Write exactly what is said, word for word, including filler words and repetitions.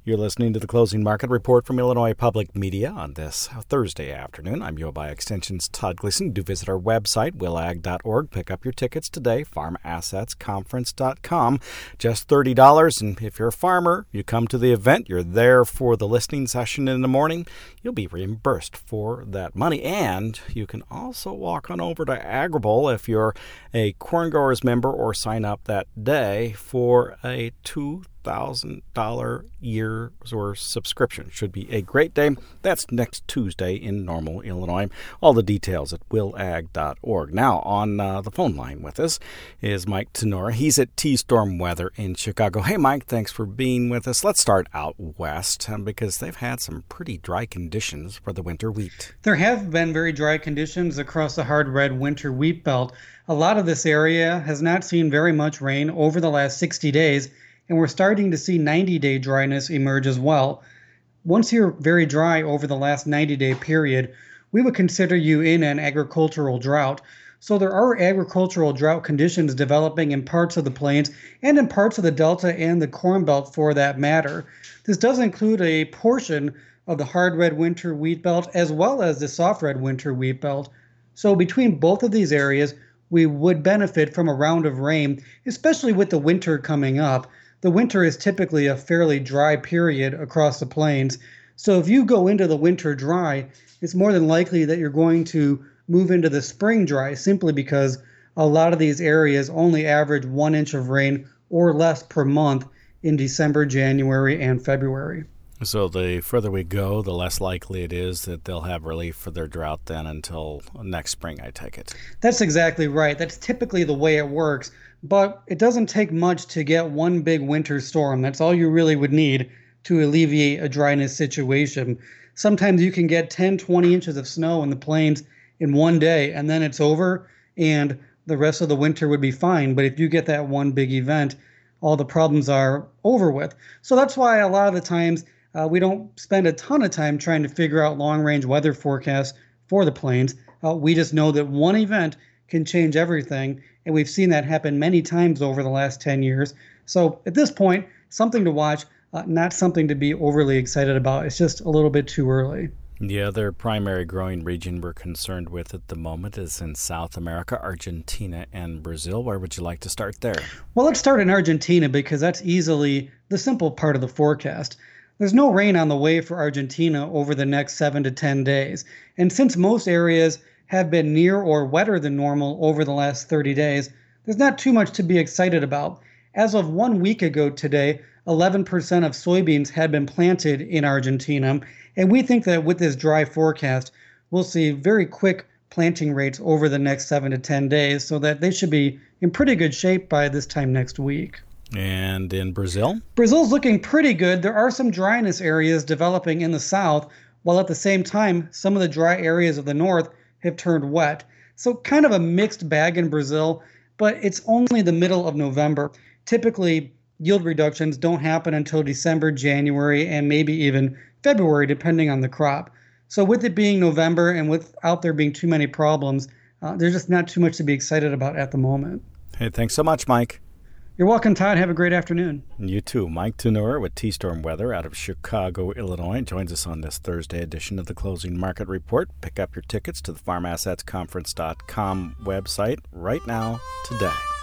You're listening to the Closing Market Report from Illinois Public Media on this Thursday afternoon. I'm U O B I Extension's Todd Gleason. Do visit our website, will ag dot org. Pick up your tickets today, farm assets conference dot com. Just thirty dollars, and if you're a farmer, you come to the event, you're there for the listening session in the morning, you'll be reimbursed for that money. And you can also walk on over to Agribowl if you're a Corn Growers member or sign up that day for a two thousand dollars year or subscription. Should be a great day. That's next Tuesday in Normal, Illinois. All the details at will ag dot org. Now, on uh, the phone line with us is Mike Tenora. He's at T-Storm Weather in Chicago. Hey, Mike, thanks for being with us. Let's start out west um, because they've had some pretty dry conditions for the winter wheat. There have been very dry conditions across the hard red winter wheat belt. A lot of this area has not seen very much rain over the last sixty days, and we're starting to see ninety-day dryness emerge as well. Once you're very dry over the last ninety-day period, we would consider you in an agricultural drought. So there are agricultural drought conditions developing in parts of the plains and in parts of the Delta and the Corn Belt for that matter. This does include a portion of the hard red winter wheat belt as well as the soft red winter wheat belt. So between both of these areas, we would benefit from a round of rain, especially with the winter coming up. The winter is typically a fairly dry period across the plains. So if you go into the winter dry, it's more than likely that you're going to move into the spring dry simply because a lot of these areas only average one inch of rain or less per month in December, January, and February. So the further we go, the less likely it is that they'll have relief for their drought then until next spring, I take it. That's exactly right. That's typically the way it works. But it doesn't take much to get one big winter storm. That's all you really would need to alleviate a dryness situation. Sometimes you can get ten, twenty inches of snow in the plains in one day, and then it's over, and the rest of the winter would be fine. But if you get that one big event, all the problems are over with. So that's why a lot of the times uh, we don't spend a ton of time trying to figure out long-range weather forecasts for the plains. Uh, we just know that one event can change everything, and we've seen that happen many times over the last ten years. So at this point, something to watch, uh, not something to be overly excited about. It's just a little bit too early. The other primary growing region we're concerned with at the moment is in South America, Argentina and Brazil. Where would you like to start there? Well, let's start in Argentina because that's easily the simple part of the forecast. There's no rain on the way for Argentina over the next seven to ten days. And since most areas have been near or wetter than normal over the last thirty days, there's not too much to be excited about. As of one week ago today, eleven percent of soybeans had been planted in Argentina, and we think that with this dry forecast, we'll see very quick planting rates over the next seven to ten days, so that they should be in pretty good shape by this time next week. And in Brazil? Brazil's looking pretty good. There are some dryness areas developing in the south, while at the same time, some of the dry areas of the north have turned wet. So kind of a mixed bag in Brazil, but it's only the middle of November. Typically, yield reductions don't happen until December, January, and maybe even February, depending on the crop. So with it being November and without there being too many problems, uh, there's just not too much to be excited about at the moment. Hey, thanks so much, Mike. You're welcome, Todd. Have a great afternoon. You too. Mike Tenora with T-Storm Weather out of Chicago, Illinois, joins us on this Thursday edition of the Closing Market Report. Pick up your tickets to the farm assets conference dot com website right now, today.